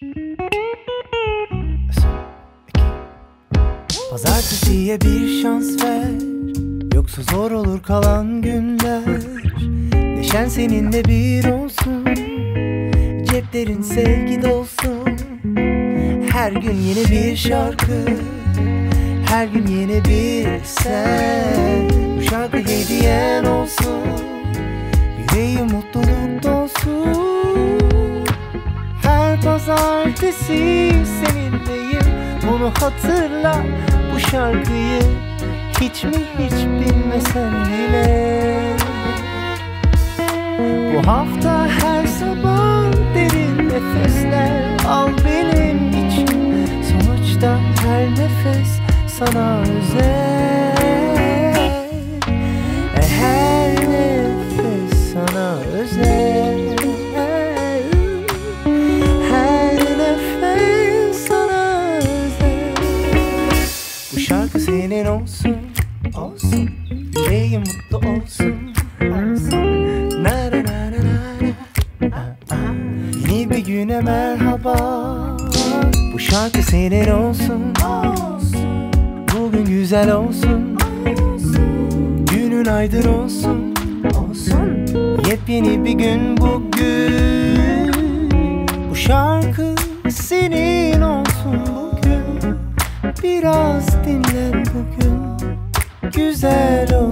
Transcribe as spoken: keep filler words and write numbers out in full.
Pazartesiye bir şans ver, yoksa zor olur kalan günler. Neşen seninle bir olsun, ceplerin sevgi dolsun. Her gün yeni bir şarkı, her gün yeni bir sen. Bu şarkı hediyen olsun, yüreğim mutluluk dolsun. Her pazartesi seninleyim, bunu hatırla. Bu şarkıyı hiç mi hiç bilmesen bile. Bu hafta her sabah derin nefesler al benim için. Sonuçta her nefes sana özel. Her nefes sana özel. Her nefes sana özel. Bu şarkı senin olsun, olsun. Yüreğim mutlu olsun, olsun. Na na na na na na. Yeni bir güne merhaba. Bu şarkı senin olsun, olsun. Bugün güzel olsun, olsun. Günün aydın olsun, olsun. Yepyeni bir gün bugün. Bu şarkı senin olsun bugün. Biraz dinlen bugün. Güzel olsun.